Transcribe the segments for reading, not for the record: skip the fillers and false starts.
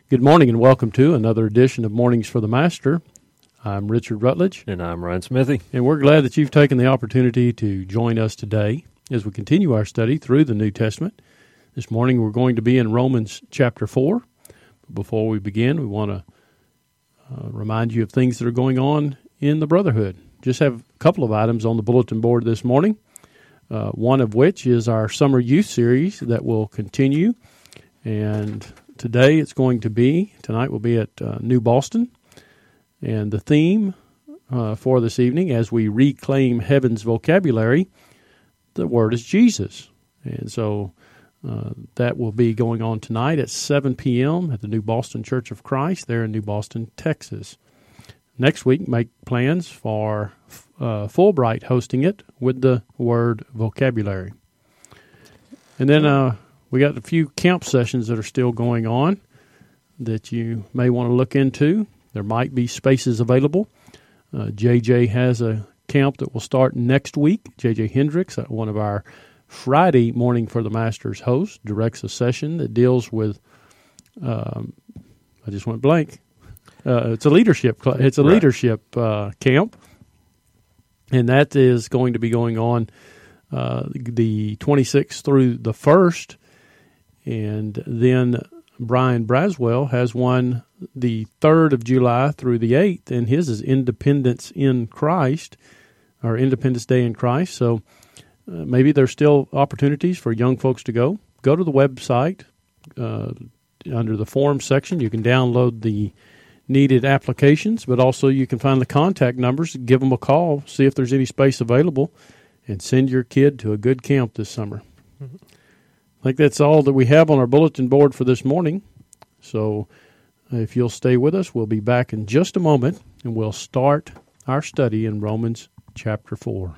Good morning and welcome to another edition of Mornings for the Master. I'm Richard Rutledge. And I'm Ryan Smithy. And we're glad that you've taken the opportunity to join us today as we continue our study through the New Testament. This morning we're going to be in Romans chapter 4. Before we begin, we want to remind you of things that are going on in the Brotherhood. Just have a couple of items on the bulletin board this morning, one of which is our Summer Youth Series that will continue. And tonight will be at New Boston. And the theme for this evening, as we reclaim heaven's vocabulary, the word is Jesus. And so that will be going on tonight at 7 p.m. at the New Boston Church of Christ there in New Boston, Texas. Next week, make plans for Fulbright hosting it with the word vocabulary. And then we got a few camp sessions that are still going on that you may want to look into. There might be spaces available. JJ has a camp that will start next week. JJ Hendricks, one of our Friday Morning for the Masters hosts, directs a session that deals with, I just went blank. It's a leadership camp, and that is going to be going on the 26th through the 1st. And then Brian Braswell has one the 3rd of July through the 8th, and his is Independence in Christ, or Independence Day in Christ. So maybe there's still opportunities for young folks to go. Go to the website. Under the forms section, you can download the needed applications, but also you can find the contact numbers, give them a call, see if there's any space available, and send your kid to a good camp this summer. Mm-hmm. I think that's all that we have on our bulletin board for this morning. So if you'll stay with us, we'll be back in just a moment, and we'll start our study in Romans chapter 4.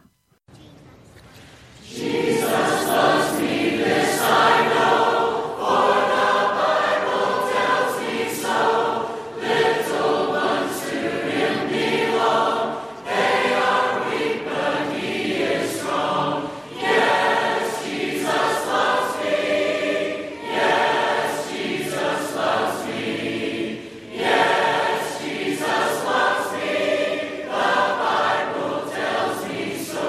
Jesus loves me, this I know, for the Bible tells me so. Little ones to him belong, they are weak, but he is strong. Yes, Jesus loves me. Yes, Jesus loves me. Yes, Jesus loves me. The Bible tells me so.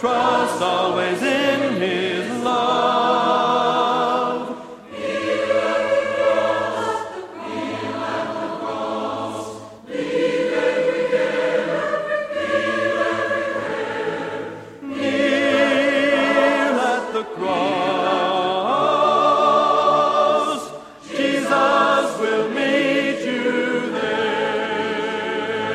trust always in His love. Kneel at the cross, leave every care, kneel at the cross. Jesus will meet you there.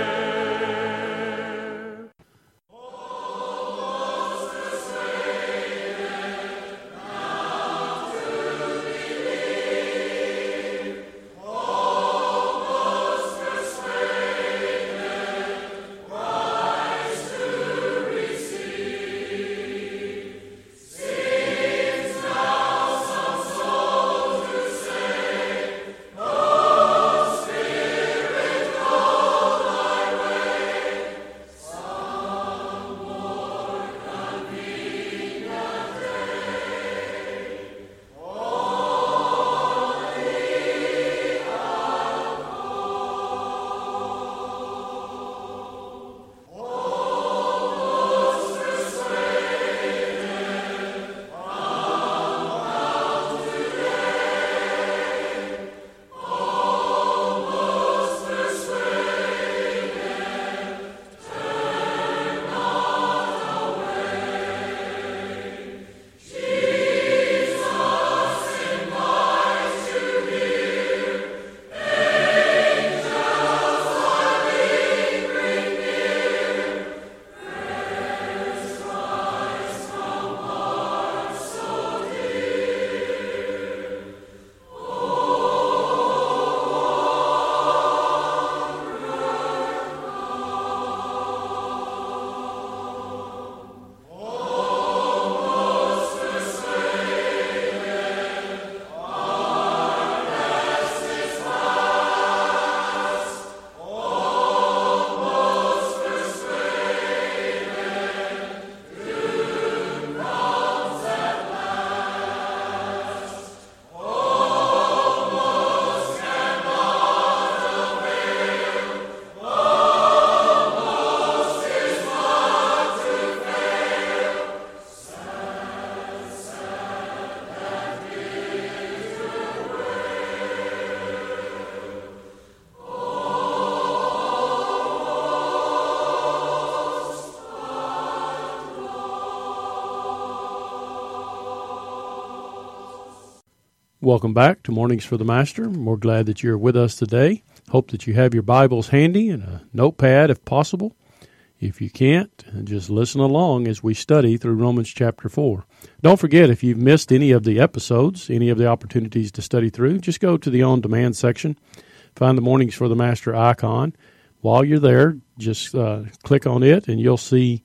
Welcome back to Mornings for the Master. We're glad that you're with us today. Hope that you have your Bibles handy and a notepad if possible. If you can't, just listen along as we study through Romans chapter 4. Don't forget, if you've missed any of the episodes, any of the opportunities to study through, just go to the on-demand section, find the Mornings for the Master icon. While you're there, just click on it, and you'll see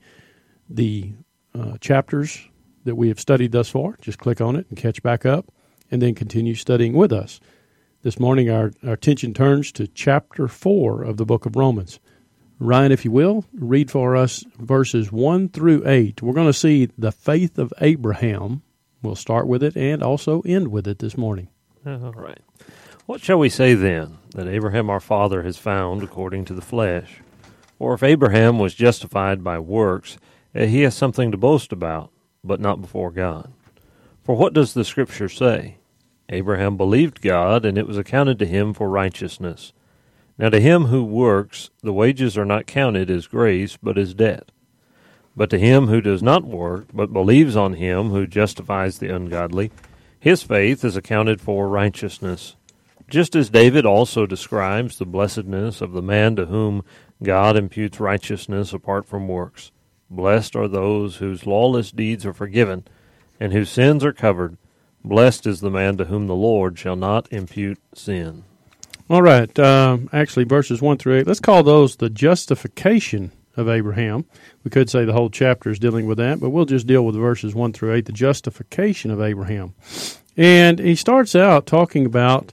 the chapters that we have studied thus far. Just click on it and catch back up, and then continue studying with us. This morning, our attention turns to chapter 4 of the book of Romans. Ryan, if you will, read for us verses 1 through 8. We're going to see the faith of Abraham. We'll start with it and also end with it this morning. All right. What shall we say then, that Abraham our father has found according to the flesh? Or if Abraham was justified by works, he has something to boast about, but not before God. For what does the Scripture say? Abraham believed God, and it was accounted to him for righteousness. Now to him who works, the wages are not counted as grace, but as debt. But to him who does not work, but believes on him who justifies the ungodly, his faith is accounted for righteousness. Just as David also describes the blessedness of the man to whom God imputes righteousness apart from works. Blessed are those whose lawless deeds are forgiven, and whose sins are covered. Blessed is the man to whom the Lord shall not impute sin. All right, actually verses 1 through 8, let's call those the justification of Abraham. We could say the whole chapter is dealing with that, but we'll just deal with verses 1 through 8, the justification of Abraham. And he starts out talking about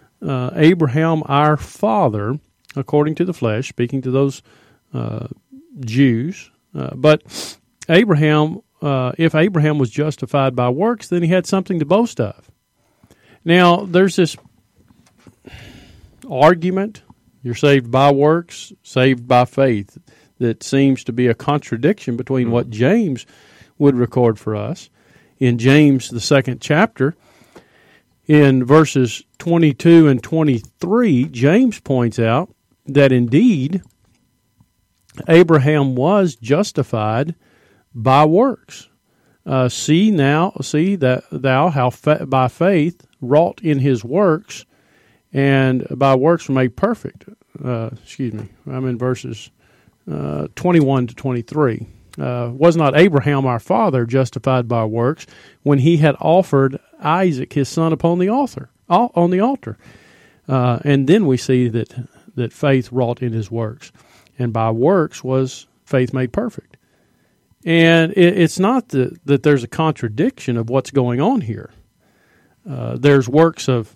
Abraham, our father, according to the flesh, speaking to those Jews. But Abraham, if Abraham was justified by works, then he had something to boast of. Now, there's this argument, you're saved by works, saved by faith, that seems to be a contradiction between what James would record for us. In James, the 2nd chapter, in verses 22 and 23, James points out that indeed Abraham was justified by works. See that thou how by faith wrought in his works, and by works were made perfect. I'm in verses 21 to 23. Was not Abraham our father justified by works when he had offered Isaac his son upon the altar? And then we see that faith wrought in his works, and by works was faith made perfect. And it's not that there's a contradiction of what's going on here. There's works of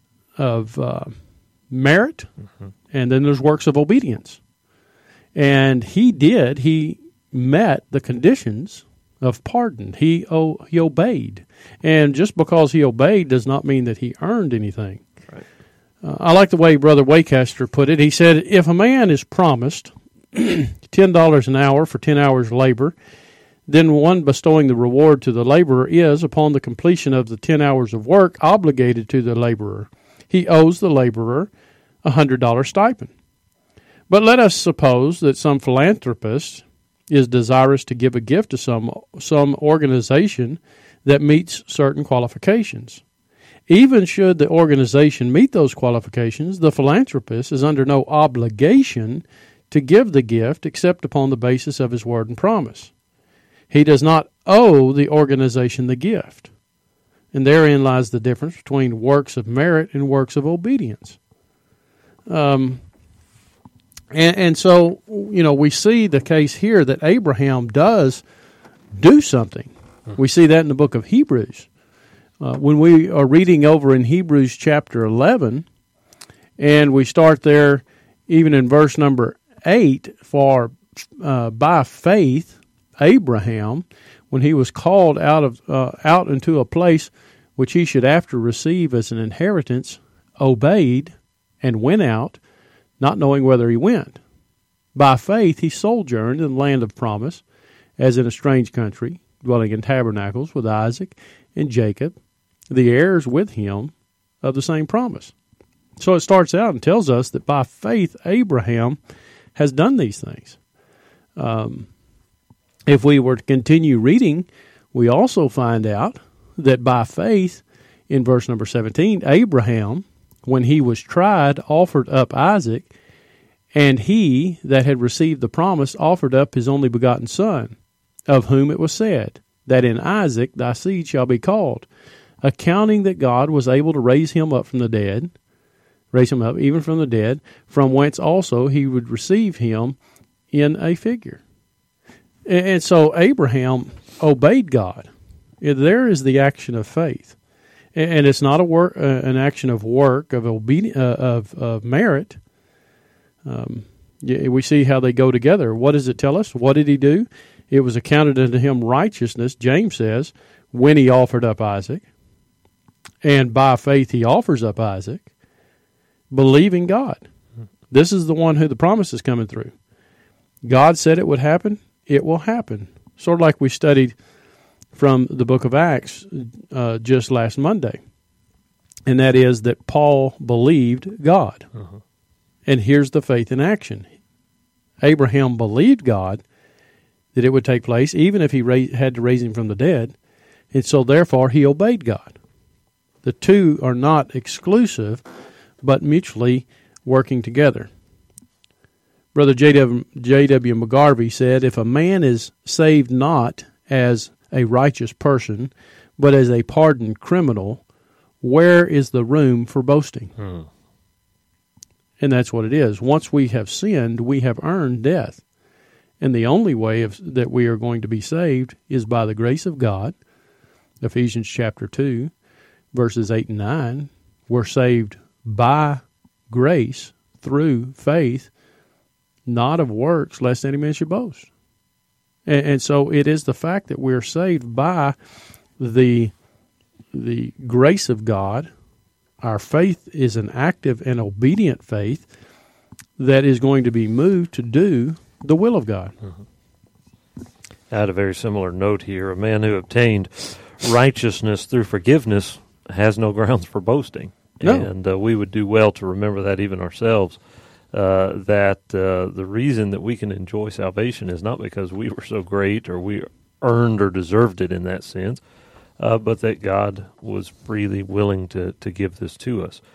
merit, and then there's works of obedience. And he met the conditions of pardon. He obeyed. And just because he obeyed does not mean that he earned anything. Right. I like the way Brother Waycaster put it. He said, if a man is promised $10 an hour for 10 hours labor, then one bestowing the reward to the laborer is, upon the completion of the 10 hours of work, obligated to the laborer. He owes the laborer a $100 stipend. But let us suppose that some philanthropist is desirous to give a gift to some organization that meets certain qualifications. Even should the organization meet those qualifications, the philanthropist is under no obligation to give the gift except upon the basis of his word and promise. He does not owe the organization the gift. And therein lies the difference between works of merit and works of obedience. And so, we see the case here that Abraham does do something. We see that in the book of Hebrews. When we are reading over in Hebrews chapter 11, and we start there even in verse number 8, for by faith Abraham, when he was called out into a place which he should after receive as an inheritance, obeyed and went out, not knowing whither he went. By faith he sojourned in the land of promise, as in a strange country, dwelling in tabernacles with Isaac and Jacob, the heirs with him of the same promise. So it starts out and tells us that by faith Abraham has done these things. If we were to continue reading, we also find out that by faith, in verse number 17, Abraham, when he was tried, offered up Isaac, and he that had received the promise offered up his only begotten son, of whom it was said, that in Isaac thy seed shall be called, accounting that God was able to raise him up even from the dead, from whence also he would receive him in a figure. And so Abraham obeyed God. There is the action of faith. And it's not an action of work, of obedience, of merit. We see how they go together. What does it tell us? What did he do? It was accounted unto him righteousness, James says, when he offered up Isaac. And by faith he offers up Isaac, believing God. This is the one who the promise is coming through. God said it would happen. It will happen. Sort of like we studied from the book of Acts just last Monday. And that is that Paul believed God. Uh-huh. And here's the faith in action. Abraham believed God that it would take place, even if he had to raise him from the dead. And so therefore he obeyed God. The two are not exclusive, but mutually working together. Brother J.W. McGarvey said, if a man is saved not as a righteous person, but as a pardoned criminal, where is the room for boasting? And that's what it is. Once we have sinned, we have earned death. And the only way that we are going to be saved is by the grace of God. Ephesians chapter 2, verses 8 and 9. We're saved by grace through faith, not of works, lest any man should boast. And so it is the fact that we're saved by the grace of God. Our faith is an active and obedient faith that is going to be moved to do the will of God. Mm-hmm. I had a very similar note here. A man who obtained righteousness through forgiveness has no grounds for boasting. No. And we would do well to remember that even ourselves, that the reason that we can enjoy salvation is not because we were so great or we earned or deserved it in that sense, but that God was freely willing to give this to us.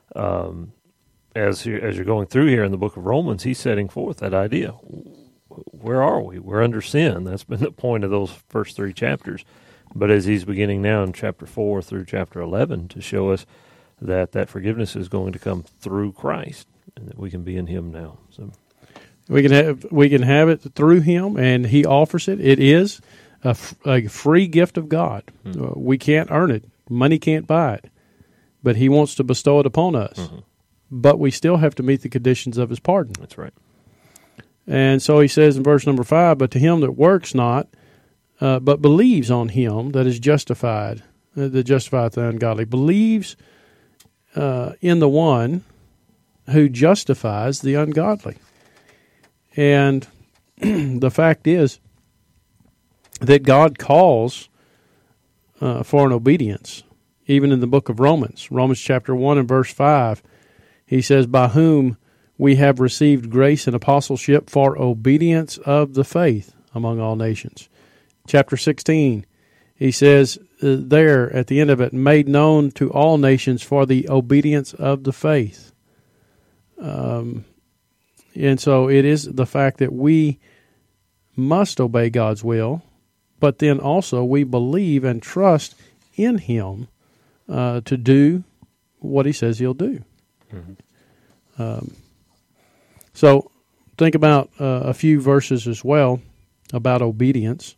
As you're going through here in the book of Romans, he's setting forth that idea. Where are we? We're under sin. That's been the point of those first 3 chapters. But as he's beginning now in chapter 4 through chapter 11 to show us that forgiveness is going to come through Christ and that we can be in him now. So we can have it through him, and he offers it. It is a free gift of God. We can't earn it. Money can't buy it. But he wants to bestow it upon us. Mm-hmm. But we still have to meet the conditions of his pardon. That's right. And so he says in verse number 5, but to him that works not, but believes on him that is justified, that justifieth the ungodly, believes in the one who justifies the ungodly. And the fact is that God calls for an obedience. Even in the book of Romans chapter 1 and verse 5, he says, by whom we have received grace and apostleship for obedience of the faith among all nations. Chapter 16, he says there at the end of it, made known to all nations for the obedience of the faith. And so it is the fact that we must obey God's will, but then also we believe and trust in him to do what he says he'll do. Mm-hmm. So think about a few verses as well about obedience.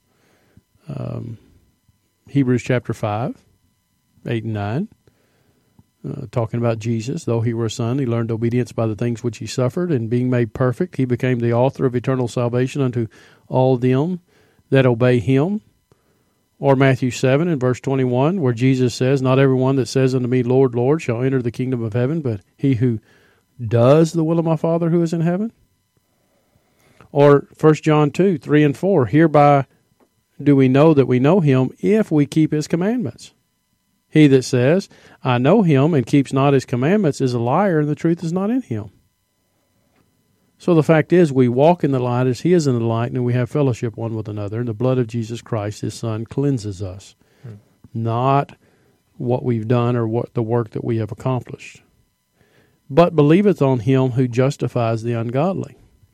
Hebrews chapter 5, 8 and 9, talking about Jesus. Though he were a son, he learned obedience by the things which he suffered, and being made perfect, he became the author of eternal salvation unto all them that obey him. Or Matthew 7 and verse 21, where Jesus says, not everyone that says unto me, Lord, Lord, shall enter the kingdom of heaven, but he who does the will of my Father who is in heaven. Or 1 John 2, 3 and 4, hereby do we know that we know him if we keep his commandments. He that says, I know him, and keeps not his commandments is a liar, and the truth is not in him. So the fact is, we walk in the light as he is in the light, and we have fellowship one with another, and the blood of Jesus Christ, his Son, cleanses us. Not what we've done or what the work that we have accomplished. But believeth on him who justifies the ungodly.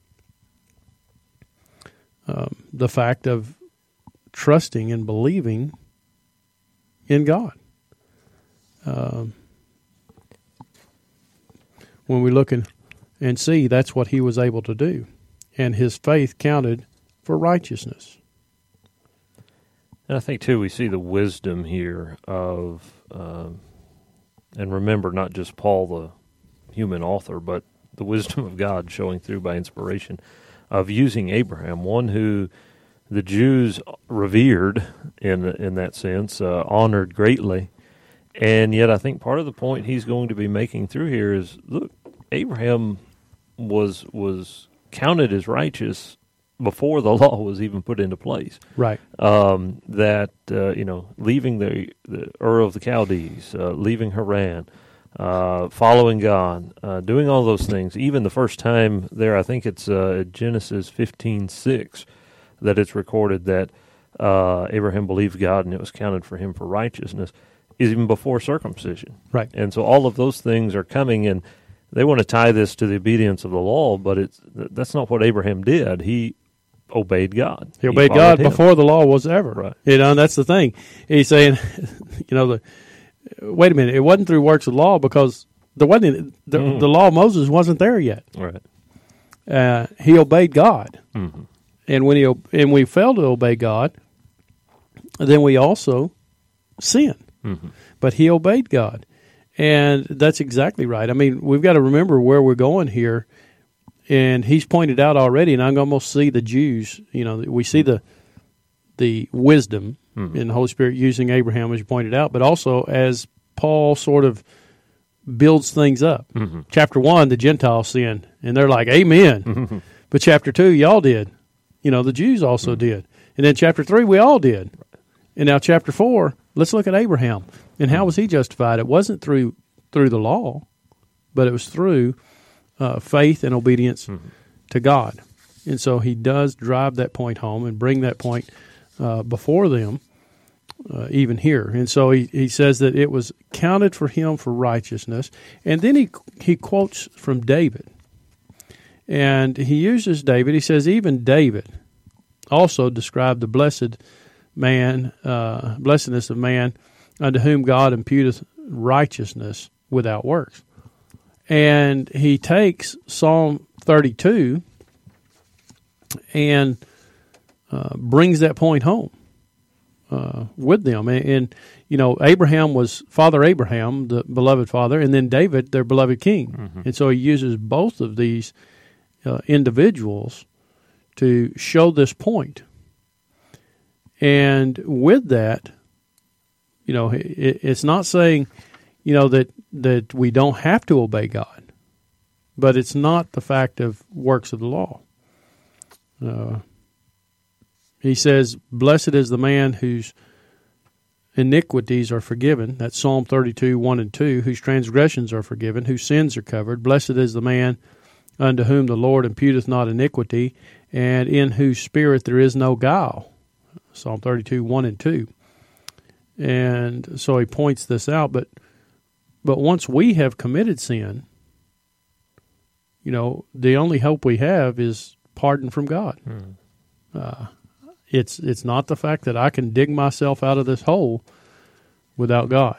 The fact of trusting and believing in God. When we look and see, that's what he was able to do. And his faith counted for righteousness. And I think, too, we see the wisdom here of, and remember, not just Paul, the human author, but the wisdom of God showing through by inspiration of using Abraham, one who the Jews revered in that sense, honored greatly. And yet I think part of the point he's going to be making through here is, look, Abraham was counted as righteous before the law was even put into place. Right. Leaving the Ur of the Chaldees, leaving Haran, following God, doing all those things. Even the first time there, I think it's Genesis 15:6 that it's recorded that Abraham believed God and it was counted for him for righteousness, is even before circumcision. Right. And so all of those things are coming, and they want to tie this to the obedience of the law, but that's not what Abraham did. He obeyed God. He obeyed God before the law was ever. Right. That's the thing. He's saying, wait a minute, it wasn't through works of law because the law of Moses wasn't there yet. Right. He obeyed God. Mm-hmm. And when we fail to obey God, then we also sin. Mm-hmm. But he obeyed God. And that's exactly right. I mean, we've got to remember where we're going here. And he's pointed out already, and I can almost see the Jews, we see the wisdom in the Holy Spirit using Abraham, as you pointed out, but also as Paul sort of builds things up. Mm-hmm. Chapter 1, the Gentiles sinned, and they're like, amen. Mm-hmm. But chapter 2, y'all did. The Jews also did. And then chapter 3, we all did. And now chapter 4, let's look at Abraham. And how was he justified? It wasn't through the law, but it was through faith and obedience to God. And so he does drive that point home and bring that point before them, even here. And so he says that it was counted for him for righteousness. And then he quotes from David. And he uses David. He says, even David also described the blessedness of man unto whom God imputeth righteousness without works. And he takes Psalm 32 and brings that point home with them. And, you know, Abraham was Father Abraham, the beloved father, and then David, their beloved king. Mm-hmm. And so he uses both of these individuals to show this point. And with that, you know, it's not saying, you know, that we don't have to obey God, but it's not the fact of works of the law. He says, blessed is the man whose iniquities are forgiven. That's Psalm 32, 1 and 2, whose transgressions are forgiven, whose sins are covered. Blessed is the man unto whom the Lord imputeth not iniquity, and in whose spirit there is no guile. Psalm 32, 1 and 2. And so he points this out, but once we have committed sin, you know, the only hope we have is pardon from God. It's not the fact that I can dig myself out of this hole without God.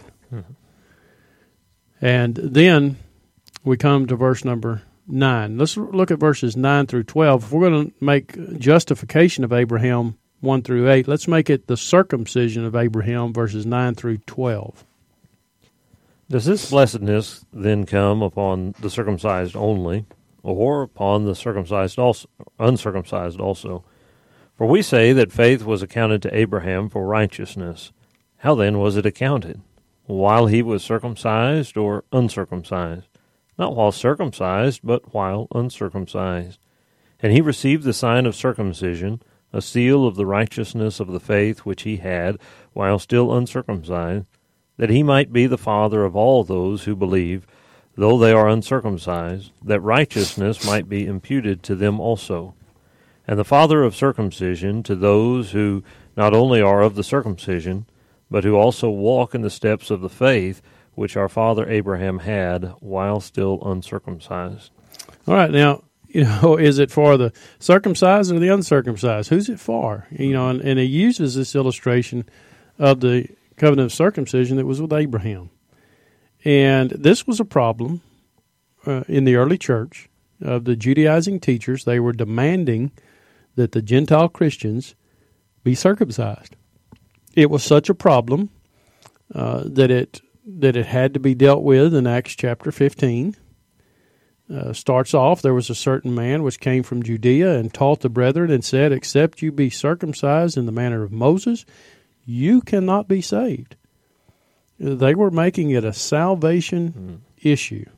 And then we come to verse number 9. Let's look at verses 9 through 12. If we're going to make justification of Abraham 1 through 8, let's make it the circumcision of Abraham, verses 9 through 12. Does this blessedness then come upon the circumcised only, or upon the circumcised also, uncircumcised also? For we say that faith was accounted to Abraham for righteousness. How then was it accounted? While he was circumcised or uncircumcised? Not while circumcised, but while uncircumcised. And he received the sign of circumcision, a seal of the righteousness of the faith which he had while still uncircumcised, that he might be the father of all those who believe, though they are uncircumcised, that righteousness might be imputed to them also. And the father of circumcision to those who not only are of the circumcision, but who also walk in the steps of the faith which our father Abraham had while still uncircumcised. All right, now, you know, is it for the circumcised or the uncircumcised? Who's it for? You know, and he uses this illustration of the covenant of circumcision that was with Abraham. And this was a problem in the early church of the Judaizing teachers. They were demanding that the Gentile Christians be circumcised. It was such a problem that it had to be dealt with in Acts chapter 15. Starts off, there was a certain man which came from Judea and taught the brethren and said, except you be circumcised in the manner of Moses, you cannot be saved. They were making it a salvation issue.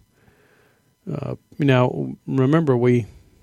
Now, remember, we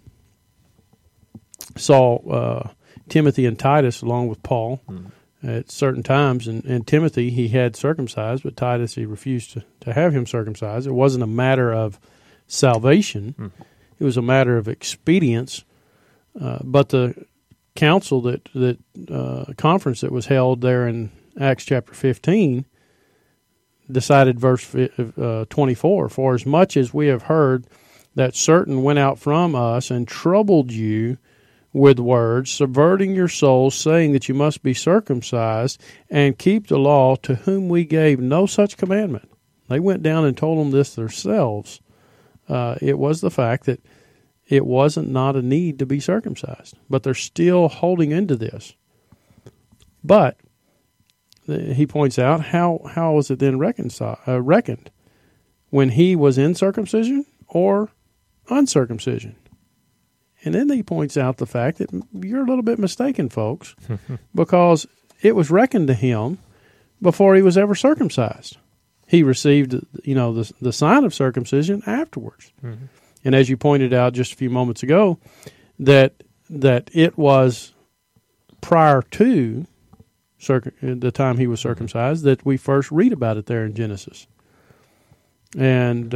saw Timothy and Titus along with Paul at certain times, and Timothy, he had circumcised, but Titus, he refused to have him circumcised. It wasn't a matter of salvation. It was a matter of expedience. But the council conference that was held there in Acts chapter 15 decided verse 24, for as much as we have heard that certain went out from us and troubled you with words, subverting your souls, saying that you must be circumcised and keep the law, to whom we gave no such commandment. They went down and told them this themselves. It was the fact that it wasn't not a need to be circumcised, but they're still holding into this. But he points out, how was it then reckoned? When he was in circumcision or uncircumcision? And then he points out the fact that you're a little bit mistaken, folks, because it was reckoned to him before he was ever circumcised. He received, the sign of circumcision afterwards. Mm-hmm. And as you pointed out just a few moments ago, that it was prior to the time he was circumcised that we first read about it there in Genesis. And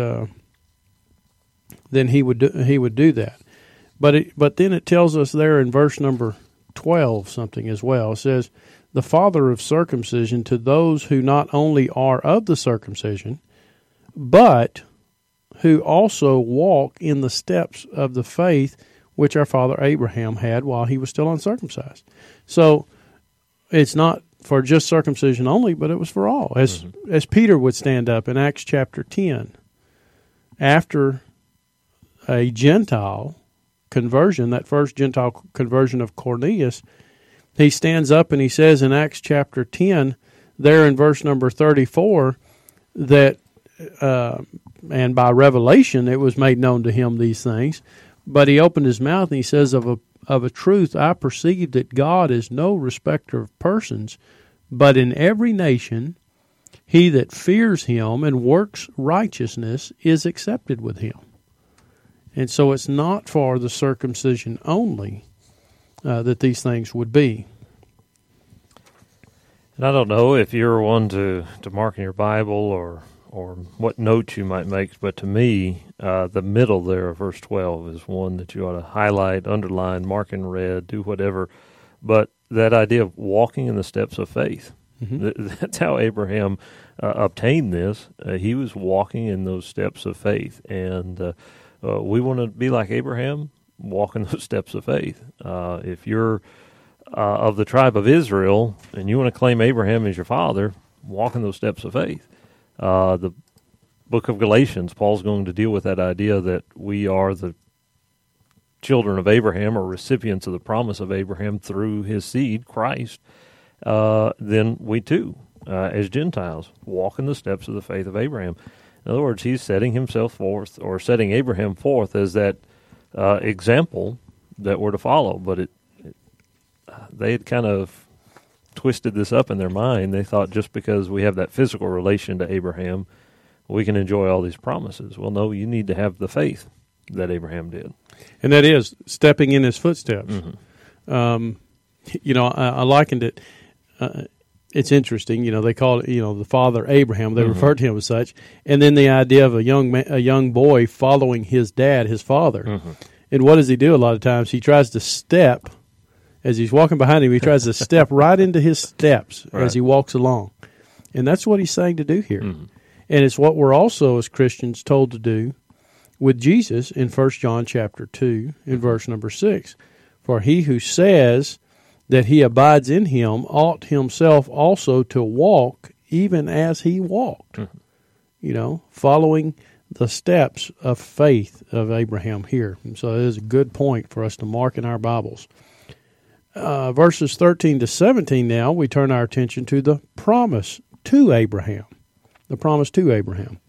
then he would do that. But then it tells us there in verse number 12 something as well. It says, the father of circumcision to those who not only are of the circumcision, but who also walk in the steps of the faith which our father Abraham had while he was still uncircumcised. So it's not for just circumcision only, but it was for all. As Peter would stand up in Acts chapter 10, after a Gentile conversion, that first Gentile conversion of Cornelius, he stands up and he says in Acts chapter 10, there in verse number 34, that, and by revelation it was made known to him these things, but he opened his mouth and he says, of a truth I perceive that God is no respecter of persons, but in every nation he that fears him and works righteousness is accepted with him. And so it's not for the circumcision only that these things would be. And I don't know if you're one to mark in your Bible or what notes you might make, but to me, the middle there of verse 12 is one that you ought to highlight, underline, mark in red, do whatever. But that idea of walking in the steps of faith, that's how Abraham obtained this. He was walking in those steps of faith. And we want to be like Abraham, walk in those steps of faith. If you're of the tribe of Israel and you want to claim Abraham as your father, walk in those steps of faith. The book of Galatians, Paul's going to deal with that idea that we are the children of Abraham or recipients of the promise of Abraham through his seed, Christ. Then we too, as Gentiles, walk in the steps of the faith of Abraham. In other words, he's setting himself forth, or setting Abraham forth as that example that we're to follow. But they had kind of twisted this up in their mind. They thought just because we have that physical relation to Abraham, we can enjoy all these promises. Well, no, you need to have the faith that Abraham did. And that is stepping in his footsteps. I likened it. It's interesting. They call it, the father Abraham. They referred to him as such. And then the idea of a young boy following his dad, his father. And what does he do a lot of times? He tries to step. As he's walking behind him, he tries to step right into his steps as he walks along. And that's what he's saying to do here. And it's what we're also, as Christians, told to do with Jesus in 1 John chapter 2, in verse number 6. For he who says that he abides in him ought himself also to walk even as he walked. Following the steps of faith of Abraham here. And so it is a good point for us to mark in our Bibles. Verses 13 to 17 now, we turn our attention to the promise to Abraham. The promise to Abraham.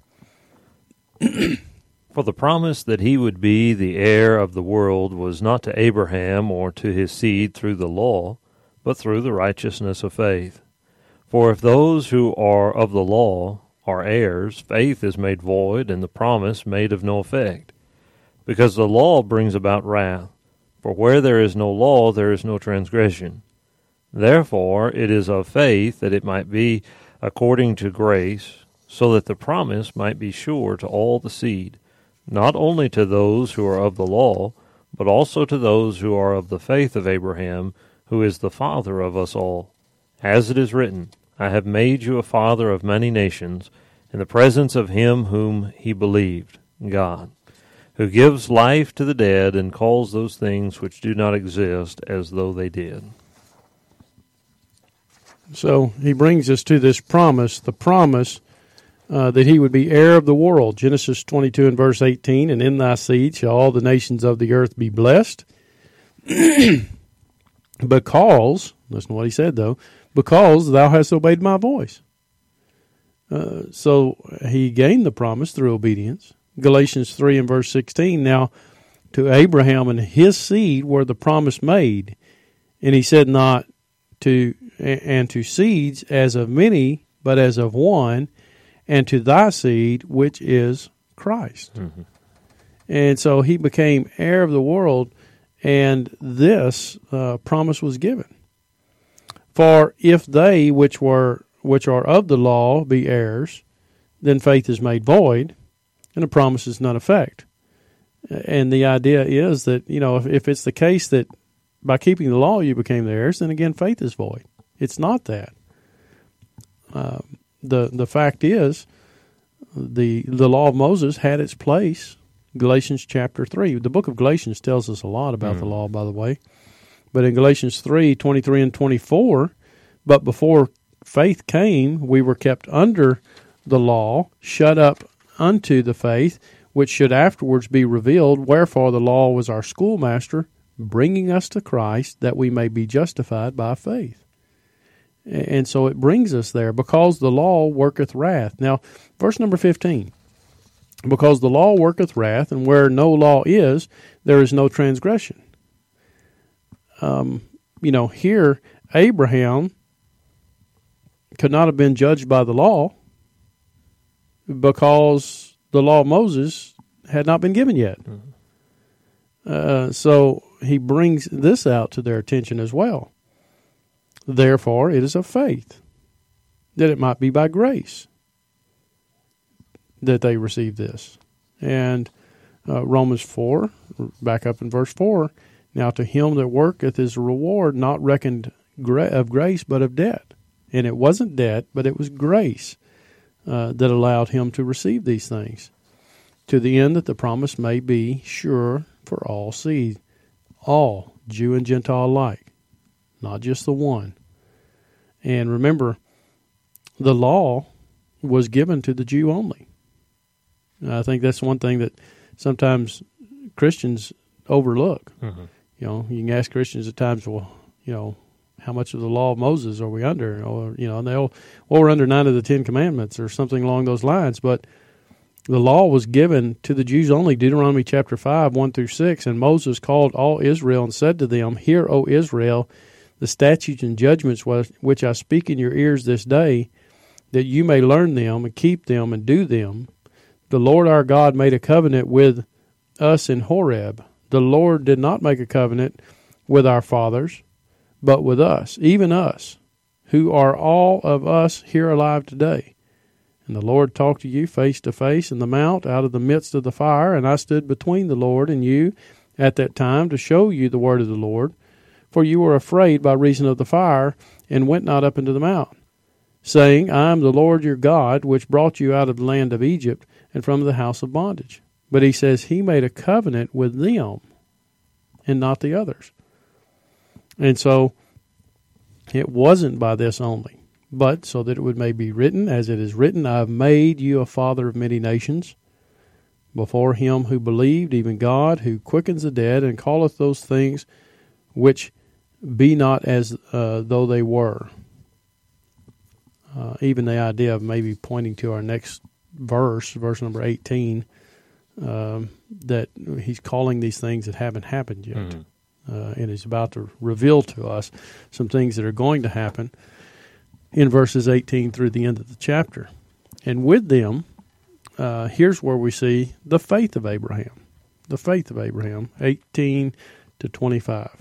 For the promise that he would be the heir of the world was not to Abraham or to his seed through the law, but through the righteousness of faith. For if those who are of the law are heirs, faith is made void, and the promise made of no effect. Because the law brings about wrath. For where there is no law, there is no transgression. Therefore it is of faith that it might be according to grace, so that the promise might be sure to all the seed, not only to those who are of the law, but also to those who are of the faith of Abraham, who is the father of us all. As it is written, I have made you a father of many nations, in the presence of him whom he believed, God, who gives life to the dead and calls those things which do not exist as though they did. So he brings us to this promise, the promise that he would be heir of the world. Genesis 22 and verse 18, and in thy seed shall all the nations of the earth be blessed. Because, listen to what he said though, because thou hast obeyed my voice. So he gained the promise through obedience. Galatians 3 and verse 16, now to Abraham and his seed were the promise made. And he said not to seeds as of many, but as of one, and to thy seed, which is Christ. And so he became heir of the world, and this promise was given. For if they which are of the law be heirs, then faith is made void, and the promise is none effect. And the idea is that, if it's the case that by keeping the law you became the heirs, then again faith is void. It's not that. The fact is, the law of Moses had its place. Galatians chapter 3. The book of Galatians tells us a lot about the law, by the way. But in Galatians 3:23 and 24, but before faith came, we were kept under the law, shut up unto the faith, which should afterwards be revealed. Wherefore the law was our schoolmaster, bringing us to Christ, that we may be justified by faith. And so it brings us there, because the law worketh wrath. Now, verse number 15. Because the law worketh wrath, and where no law is, there is no transgression. Here, Abraham could not have been judged by the law because the law of Moses had not been given yet. So he brings this out to their attention as well. Therefore, it is of faith, that it might be by grace that they receive this. And Romans 4, back up in verse 4, now to him that worketh is a reward not reckoned of grace, but of debt. And it wasn't debt, but it was grace that allowed him to receive these things, to the end that the promise may be sure for all seed, all, Jew and Gentile alike, not just the one. And remember, the law was given to the Jew only. And I think that's one thing that sometimes Christians overlook. Mm-hmm. You can ask Christians at times, well, how much of the law of Moses are we under? Or, and we're under 9 of the 10 commandments or something along those lines. But the law was given to the Jews only. Deuteronomy chapter 5, 1 through 6. And Moses called all Israel and said to them, Hear, O Israel, the statutes and judgments which I speak in your ears this day, that you may learn them and keep them and do them. The Lord our God made a covenant with us in Horeb. The Lord did not make a covenant with our fathers, but with us, even us, who are all of us here alive today. And the Lord talked to you face to face in the mount out of the midst of the fire, and I stood between the Lord and you at that time to show you the word of the Lord. For you were afraid by reason of the fire, and went not up into the mount, saying, I am the Lord your God, which brought you out of the land of Egypt, and from the house of bondage. But he says he made a covenant with them, and not the others. And so it wasn't by this only, but so that it may be written, as it is written, I have made you a father of many nations, before him who believed, even God, who quickens the dead, and calleth those things which be not as though they were. Even the idea of maybe pointing to our next verse number 18, that he's calling these things that haven't happened yet. Mm-hmm. And he's about to reveal to us some things that are going to happen in verses 18 through the end of the chapter. And with them, here's where we see the faith of Abraham. The faith of Abraham, 18 to 25.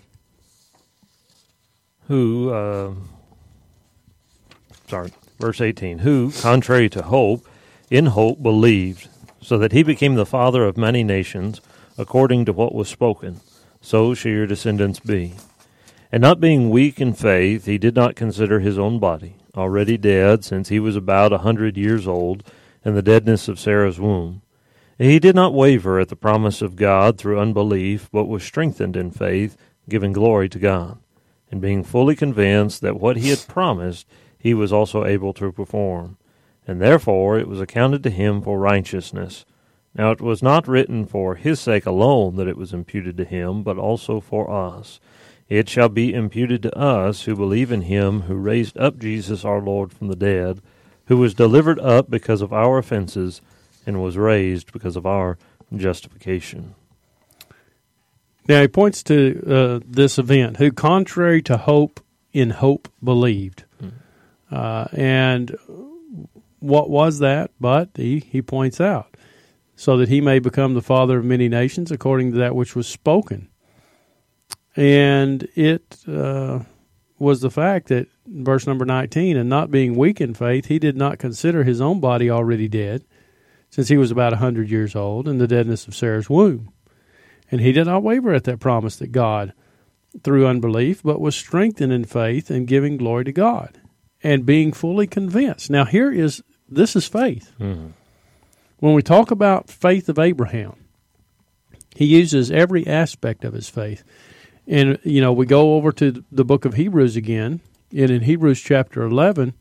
Verse 18, who, contrary to hope, in hope believed, so that he became the father of many nations, according to what was spoken, so shall your descendants be. And not being weak in faith, he did not consider his own body, already dead, since he was about 100 years old, and the deadness of Sarah's womb. And he did not waver at the promise of God through unbelief, but was strengthened in faith, giving glory to God, and being fully convinced that what he had promised he was also able to perform. And therefore it was accounted to him for righteousness. Now it was not written for his sake alone that it was imputed to him, but also for us. It shall be imputed to us who believe in him who raised up Jesus our Lord from the dead, who was delivered up because of our offenses, and was raised because of our justification. Now he points to this event, who contrary to hope, in hope believed. And what was that? But he points out, so that he may become the father of many nations, according to that which was spoken. And it was the fact that, verse number 19, and not being weak in faith, he did not consider his own body already dead, since he was about 100 years old, in the deadness of Sarah's womb. And he did not waver at that promise that God, through unbelief, but was strengthened in faith and giving glory to God, and being fully convinced. Now this is faith. Mm-hmm. When we talk about faith of Abraham, he uses every aspect of his faith. And, we go over to the book of Hebrews again, and in Hebrews chapter 11,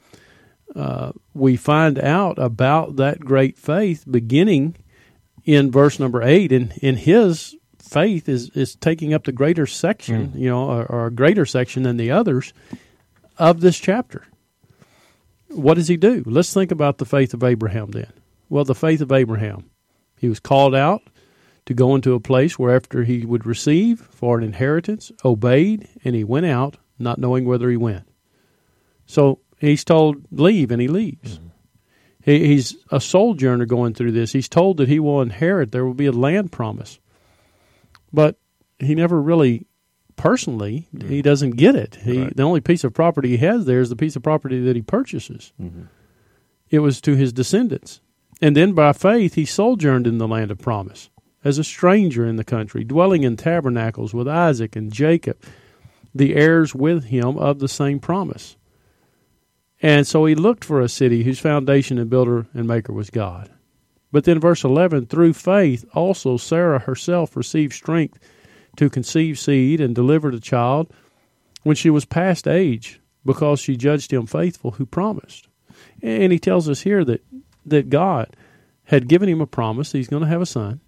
we find out about that great faith beginning in verse number 8, and his faith is taking up the greater section, or a greater section than the others of this chapter. What does he do? Let's think about the faith of Abraham then. Well, the faith of Abraham, he was called out to go into a place where after he would receive for an inheritance, obeyed, and he went out, not knowing whither he went. So he's told, leave, and he leaves. Mm-hmm. He's a sojourner going through this. He's told that he will inherit. There will be a land promise. But he never really, personally, he doesn't get it. Right. The only piece of property he has there is the piece of property that he purchases. Mm-hmm. It was to his descendants. And then by faith he sojourned in the land of promise, as a stranger in the country, dwelling in tabernacles with Isaac and Jacob, the heirs with him of the same promise. And so he looked for a city whose foundation and builder and maker was God. But then verse 11, through faith also Sarah herself received strength to conceive seed and delivered a child when she was past age, because she judged him faithful who promised. And he tells us here that God had given him a promise that he's going to have a son,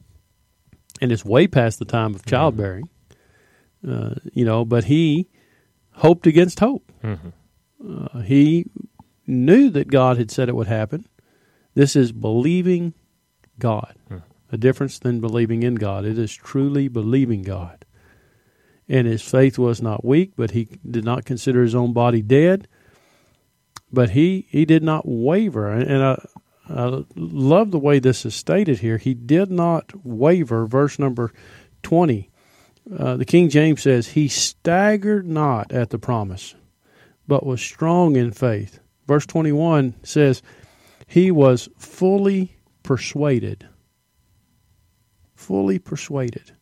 and it's way past the time of childbearing, but he hoped against hope. Mm-hmm. He knew that God had said it would happen. This is believing God, a difference than believing in God. It is truly believing God. And his faith was not weak, but he did not consider his own body dead, but he did not waver. And I love the way this is stated here. He did not waver. Verse number 20. The King James says, he staggered not at the promise, but was strong in faith. Verse 21 says, he was fully persuaded. Fully persuaded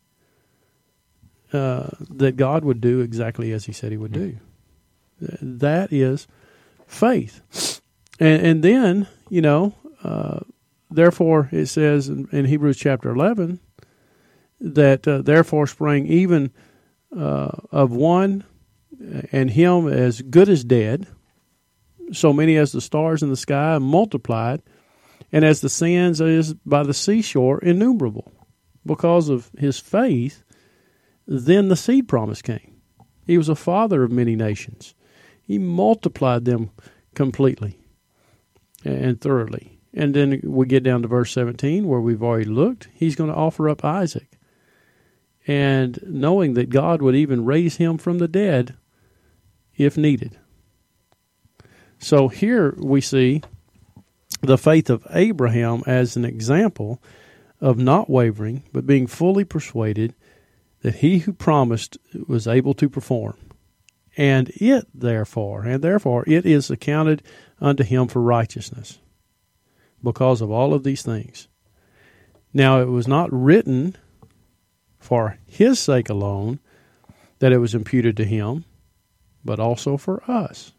that God would do exactly as he said he would do. That is faith. And then, therefore it says in Hebrews chapter 11 that therefore sprang even of one, and him as good as dead, so many as the stars in the sky multiplied, and as the sands is by the seashore innumerable. Because of his faith, then the seed promise came. He was a father of many nations. He multiplied them completely and thoroughly. And then we get down to verse 17 where we've already looked. He's going to offer up Isaac. And knowing that God would even raise him from the dead if needed. So here we see the faith of Abraham as an example of not wavering, but being fully persuaded that he who promised was able to perform. And therefore, it is accounted unto him for righteousness because of all of these things. Now, it was not written for his sake alone that it was imputed to him, but also for us.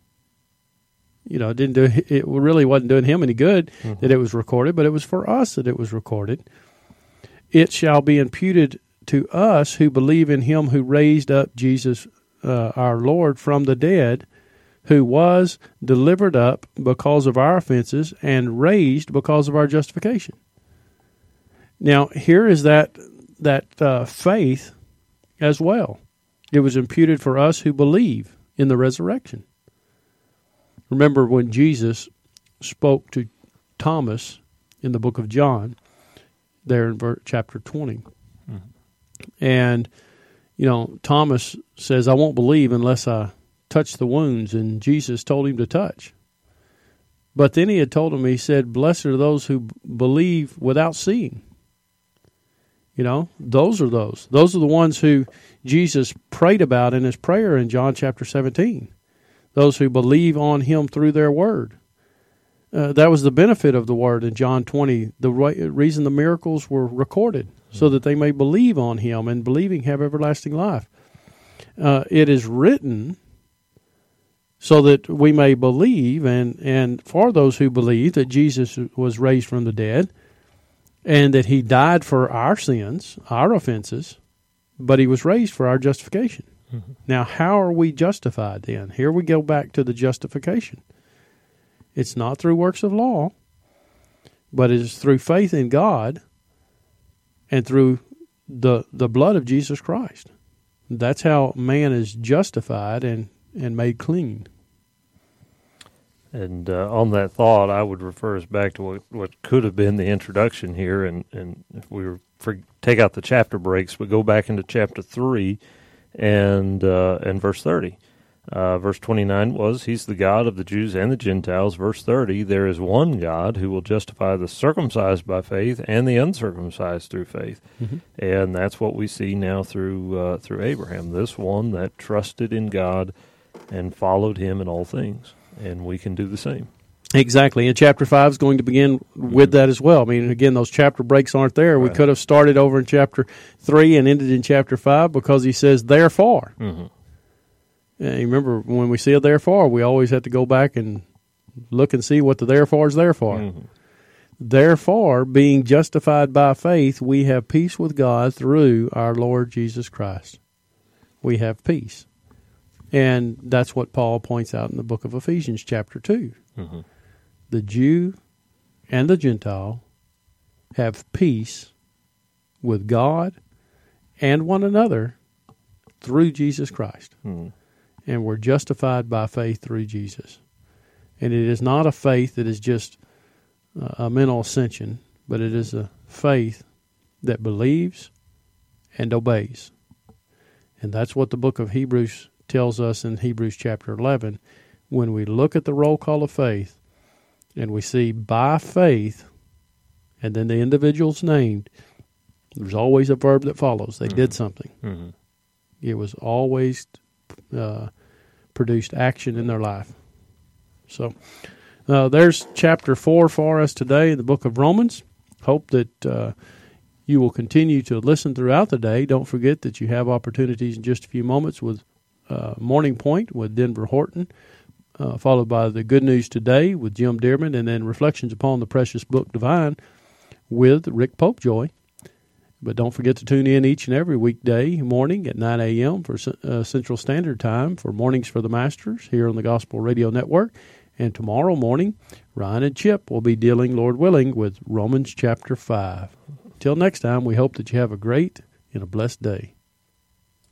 It really wasn't doing him any good that it was recorded, but it was for us that it was recorded. It shall be imputed to us who believe in him who raised up Jesus our Lord from the dead, who was delivered up because of our offenses and raised because of our justification. Now, here is that faith as well. It was imputed for us who believe in the resurrection. Remember when Jesus spoke to Thomas in the book of John, there in chapter 20. Mm-hmm. And, Thomas says, I won't believe unless I touch the wounds. And Jesus told him to touch. But then he had told him, he said, blessed are those who believe without seeing. Those are those. Those are the ones who Jesus prayed about in his prayer in John chapter 17. Those who believe on him through their word. That was the benefit of the word in John 20. The reason the miracles were recorded, so that they may believe on him, and believing have everlasting life. It is written so that we may believe, and for those who believe that Jesus was raised from the dead, and that he died for our sins, our offenses, but he was raised for our justification. Mm-hmm. Now, how are we justified then? Here we go back to the justification. It's not through works of law, but it is through faith in God and through the blood of Jesus Christ. That's how man is justified and made clean. And on that thought, I would refer us back to what could have been the introduction here, and if we take out the chapter breaks, we go back into chapter 3 and verse 30. Verse 29 was, he's the God of the Jews and the Gentiles. Verse 30, there is one God who will justify the circumcised by faith and the uncircumcised through faith. Mm-hmm. And that's what we see now through Abraham, this one that trusted in God and followed him in all things. And we can do the same. Exactly. And chapter 5 is going to begin with that as well. I mean, again, those chapter breaks aren't there. Right. We could have started over in chapter 3 and ended in chapter 5 because he says, therefore. Mm-hmm. And you remember, when we see a therefore, we always have to go back and look and see what the therefore is there for. Mm-hmm. Therefore, being justified by faith, we have peace with God through our Lord Jesus Christ. We have peace. And that's what Paul points out in the book of Ephesians chapter 2. Mm-hmm. The Jew and the Gentile have peace with God and one another through Jesus Christ. Mm-hmm. And we're justified by faith through Jesus. And it is not a faith that is just a mental ascension, but it is a faith that believes and obeys. And that's what the book of Hebrews tells us in Hebrews chapter 11. When we look at the roll call of faith and we see by faith and then the individuals named, there's always a verb that follows. They did something. Mm-hmm. It was always produced action in their life. So there's chapter 4 for us today in the book of Romans. Hope that you will continue to listen throughout the day. Don't forget that you have opportunities in just a few moments with Morning Point with Denver Horton, followed by the Good News Today with Jim Dearman, and then Reflections Upon the Precious Book Divine with Rick Popejoy. But don't forget to tune in each and every weekday morning at 9 a.m. for Central Standard Time for Mornings for the Masters here on the Gospel Radio Network. And tomorrow morning, Ryan and Chip will be dealing, Lord willing, with Romans chapter 5. Till next time, we hope that you have a great and a blessed day.